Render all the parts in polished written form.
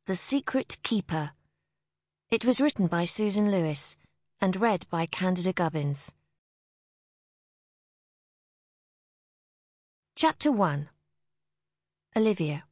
The Secret Keeper. It was written by Susan Lewis and read by Candida Gubbins. Chapter 1. Olivia.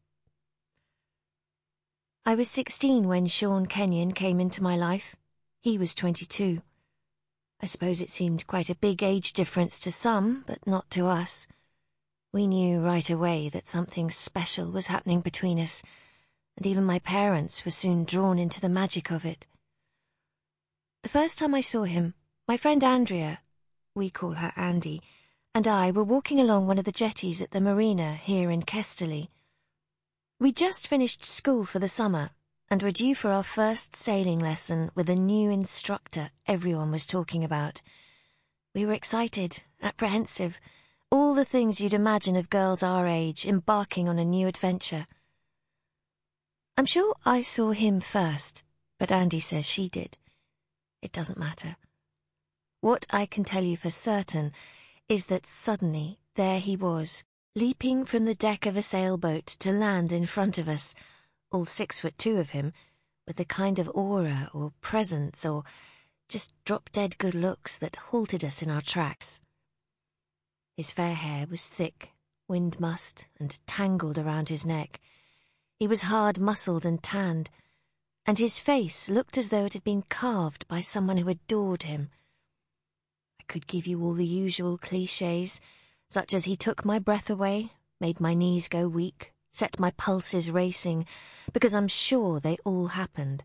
I was 16 when Sean Kenyon came into my life. He was 22. I suppose it seemed quite a big age difference to some, but not to us. We knew right away that something special was happening between us, and even my parents were soon drawn into the magic of it. The first time I saw him, my friend Andrea, we call her Andy, and I were walking along one of the jetties at the marina here in Kesterley. We'd just finished school for the summer and were due for our first sailing lesson with a new instructor everyone was talking about. We were excited, apprehensive, all the things you'd imagine of girls our age embarking on a new adventure. I'm sure I saw him first, but Andy says she did. It doesn't matter. What I can tell you for certain is that suddenly there he was, leaping from the deck of a sailboat to land in front of us, all 6'2" of him, with the kind of aura or presence or just drop-dead good looks that halted us in our tracks. His fair hair was thick, wind-mussed and tangled around his neck. He was hard-muscled and tanned, and his face looked as though it had been carved by someone who adored him. I could give you all the usual clichés, such as he took my breath away, made my knees go weak, set my pulses racing, because I'm sure they all happened.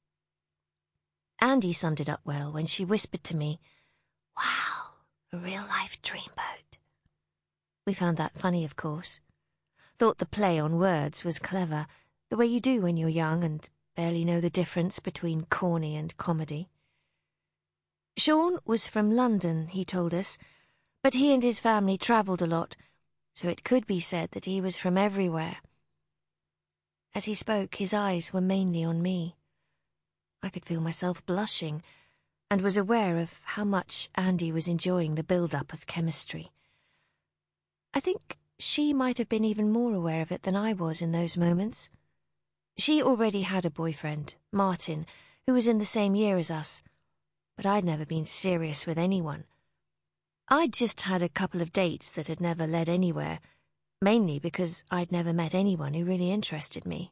Andy summed it up well when she whispered to me, "Wow, a real-life dreamboat." We found that funny, of course. Thought the play on words was clever, the way you do when you're young and barely know the difference between corny and comedy. Sean was from London, he told us, but he and his family travelled a lot, so it could be said that he was from everywhere. As he spoke, his eyes were mainly on me. I could feel myself blushing, and was aware of how much Andy was enjoying the build-up of chemistry. I think she might have been even more aware of it than I was in those moments. She already had a boyfriend, Martin, who was in the same year as us, but I'd never been serious with anyone. I'd just had a couple of dates that had never led anywhere, mainly because I'd never met anyone who really interested me.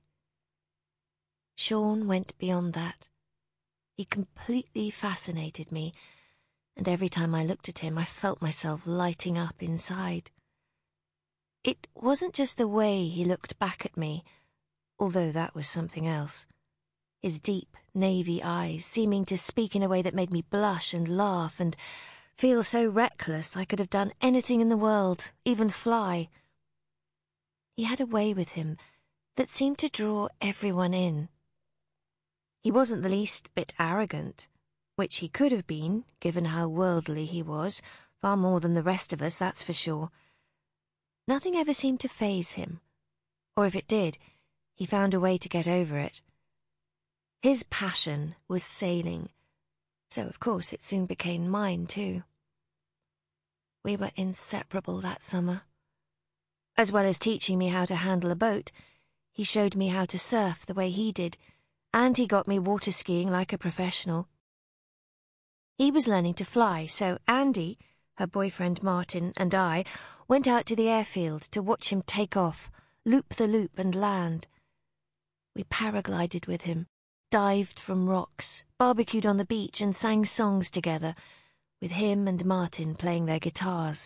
Sean went beyond that. He completely fascinated me, and every time I looked at him I felt myself lighting up inside. It wasn't just the way he looked back at me, although that was something else. His deep, navy eyes seeming to speak in a way that made me blush and laugh and feel so reckless I could have done anything in the world, even fly. He had a way with him that seemed to draw everyone in. He wasn't the least bit arrogant, which he could have been, given how worldly he was, far more than the rest of us, that's for sure. Nothing ever seemed to faze him, or if it did, he found a way to get over it. His passion was sailing, so of course it soon became mine too. We were inseparable that summer. As well as teaching me how to handle a boat, he showed me how to surf the way he did, and he got me water skiing like a professional. He was learning to fly, so Andy, her boyfriend Martin, and I went out to the airfield to watch him take off, loop the loop and land. We paraglided with him, dived from rocks, barbecued on the beach and sang songs together, with him and Martin playing their guitars.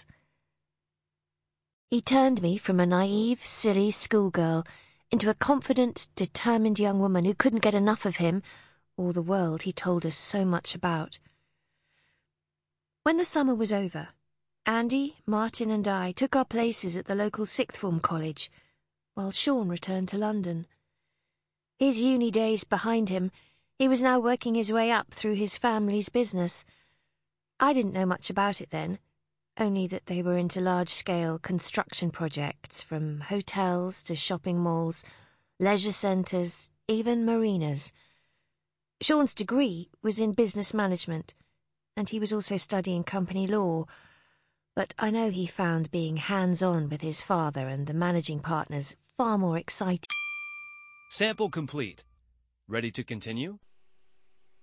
He turned me from a naive, silly schoolgirl into a confident, determined young woman who couldn't get enough of him, or the world he told us so much about. When the summer was over, Andy, Martin and I took our places at the local sixth form college, while Sean returned to London. His uni days behind him, he was now working his way up through his family's business. I didn't know much about it then, only that they were into large-scale construction projects, from hotels to shopping malls, leisure centres, even marinas. Sean's degree was in business management, and he was also studying company law, but I know he found being hands-on with his father and the managing partners far more exciting. Sample complete. Ready to continue?